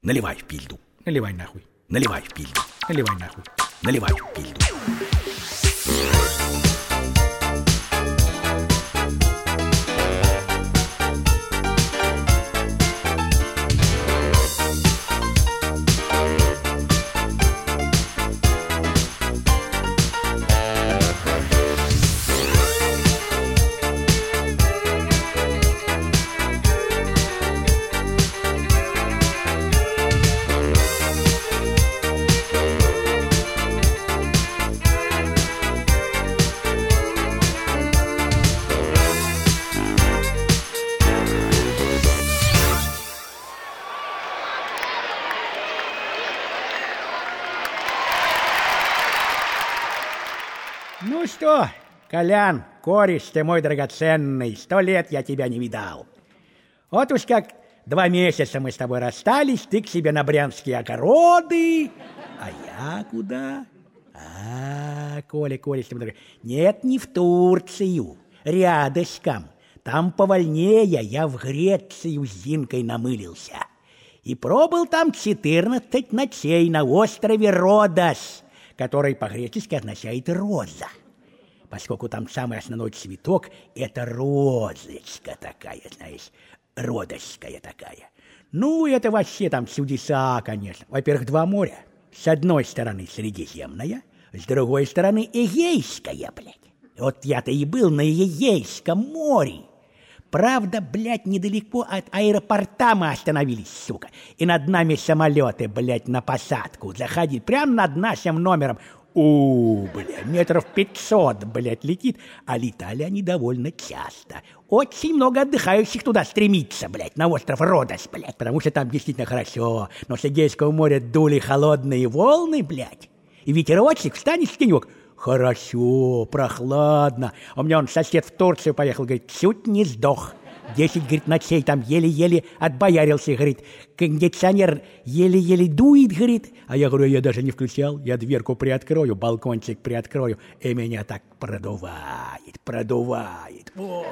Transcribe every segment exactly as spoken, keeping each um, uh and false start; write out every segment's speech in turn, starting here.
Наливай в пильду. Наливай нахуй. Наливай в пильду. Наливай нахуй. Наливай в пильду. Ну что, Колян, кореш ты мой драгоценный, сто лет я тебя не видал. Вот уж как два месяца мы с тобой расстались, ты к себе на брянские огороды, а я куда? А, Коля, кореш ты мой дорогой, нет, не в Турцию, рядышком, там повольнее, я в Грецию с Зинкой намылился. И пробыл там четырнадцать ночей на острове Родос, который по-гречески означает «роза», поскольку там самый основной цветок – это розочка такая, знаешь, родочская такая. Ну, это вообще там чудеса, конечно. Во-первых, два моря. С одной стороны Средиземное, с другой стороны Эгейское, блядь. Вот я-то и был на Эгейском море. Правда, блядь, недалеко от аэропорта мы остановились, сука. И над нами самолеты, блядь, на посадку заходили. Прямо над нашим номером. У, блядь, метров пятьсот, блядь, летит. А летали они довольно часто. Очень много отдыхающих туда стремится, блядь, на остров Родос, блядь. Потому что там действительно хорошо. Но с Эгейского моря дули холодные волны, блядь. И ветерочек, встанешь в тенек. Хорошо, прохладно. У меня он сосед в Турцию поехал, говорит, чуть не сдох. Десять, говорит, ночей там еле-еле отбоярился, говорит. Кондиционер еле-еле дует, говорит. А я говорю, я даже не включал. Я дверку приоткрою, балкончик приоткрою. И меня так продувает, продувает. Ой.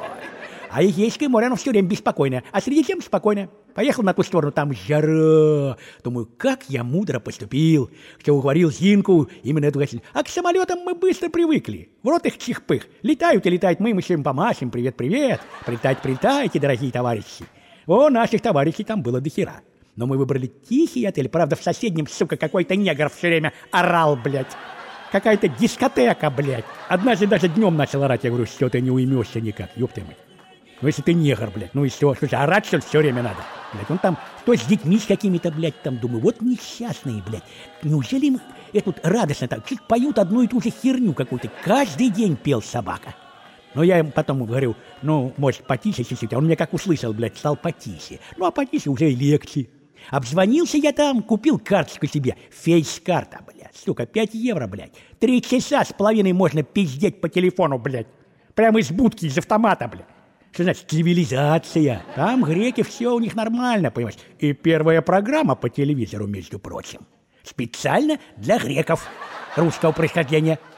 А Эгейское море, оно все время беспокойное. А Средиземное спокойное. Поехал на ту сторону, там жара. Думаю, как я мудро поступил, что уговорил Зинку именно эту гостиницу. А к самолетам мы быстро привыкли. В рот их чих-пых. Летают и летают, мы им еще им помашем. Привет-привет. Прилетать, прилетайте, дорогие товарищи. О, наших товарищей там было дохера. Но мы выбрали тихий отель. Правда, в соседнем, сука, какой-то негр все время орал, блядь. Какая-то дискотека, блядь. Однажды даже днем начал орать. Я говорю, что ты не уймешься никак, ёб ты мать. Ну, если ты негр, блядь, ну и все, слушай, орать, что ли, все время надо, блядь, он там, то с детьми с какими-то, блядь, там, думаю, вот несчастные, блядь, неужели им это радостно так, чуть поют одну и ту же херню какую-то, каждый день пел собака. Но я ему потом говорю, ну, может, потише чуть-чуть, а он меня как услышал, блядь, стал потише, ну, а потише уже и легче. Обзвонился я там, купил карточку себе, фейс-карта, блядь, сука, пять евро, блядь, три часа с половиной можно пиздеть по телефону, блядь, прямо из будки, из автомата, блядь. Что значит цивилизация? Там греки, все у них нормально, понимаешь? И первая программа по телевизору, между прочим. Специально для греков русского происхождения.